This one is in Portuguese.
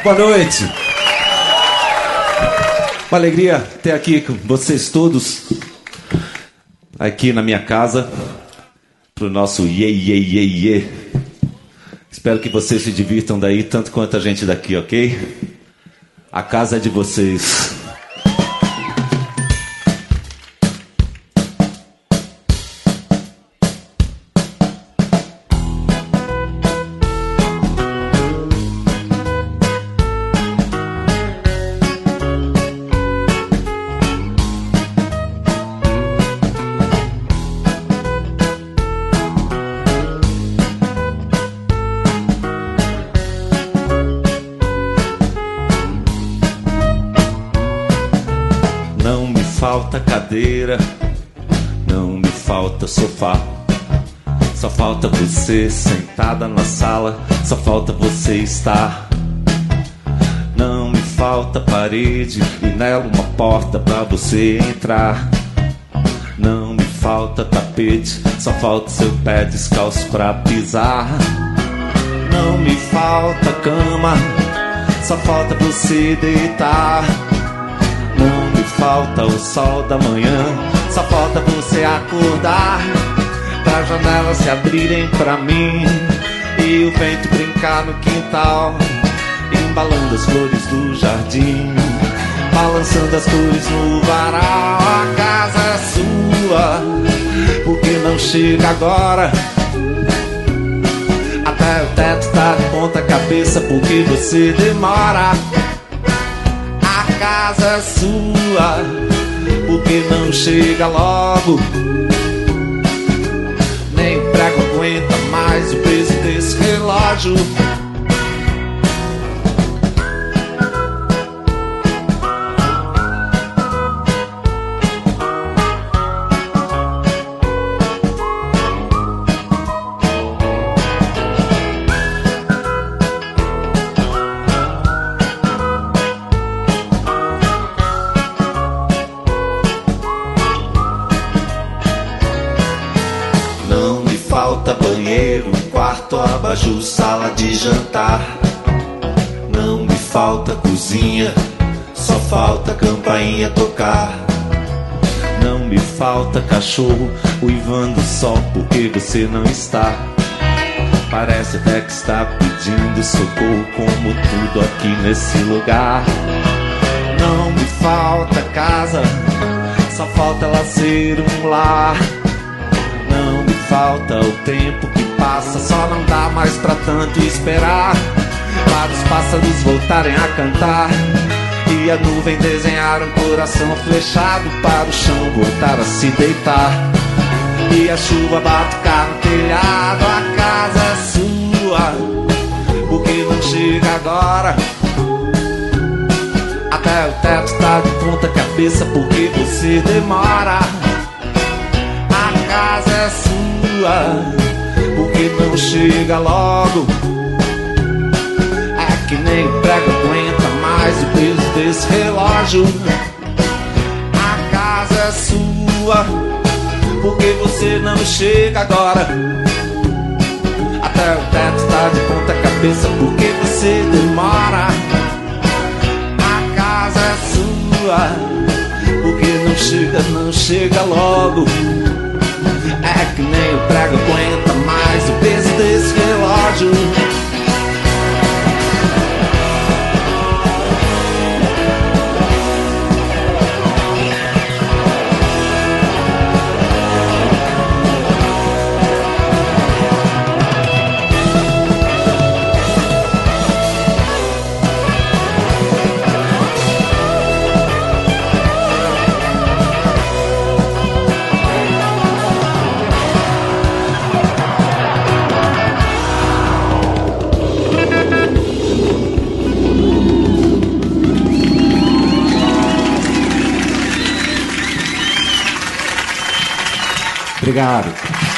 Boa noite. Uma alegria ter aqui com vocês todos, aqui na minha casa, pro nosso iê. Espero que vocês se divirtam daí tanto quanto a gente daqui, ok? A casa é de vocês. Falta cadeira, não me falta sofá. Só falta você sentada na sala, só falta você estar. Não me falta parede e nela uma porta pra você entrar. Não me falta tapete, só falta seu pé descalço pra pisar. Não me falta cama, só falta você deitar. Não me falta o sol da manhã, só falta você acordar, pra janelas se abrirem pra mim e o vento brincar no quintal, embalando as flores do jardim, balançando as cores no varal. A casa é sua, porque não chega agora? Até o teto tá de ponta cabeça, porque você demora. A casa é sua, porque não chega logo? Nem o prego aguenta mais o peso desse relógio. Falta banheiro, quarto, abajur, sala de jantar. Não me falta cozinha, só falta campainha tocar. Não me falta cachorro uivando só porque você não está. Parece até que está pedindo socorro, como tudo aqui nesse lugar. Não me falta casa, só falta ela ser um lar. Não me falta o tempo que passa, só não dá mais pra tanto esperar, para os pássaros voltarem a cantar e a nuvem desenhar um coração flechado, para o chão voltar a se deitar e a chuva batucar no telhado. A casa é sua, porque não chega agora? Até o teto tá de ponta cabeça, porque você demora. A casa é sua, porque não chega logo? É que nem o prego aguenta mais o peso desse relógio. A casa é sua, porque você não chega agora? Até o teto tá de ponta cabeça, porque você demora. A casa é sua, porque não chega logo? É que nem o prego aguenta mais o peso desse relógio. Obrigado.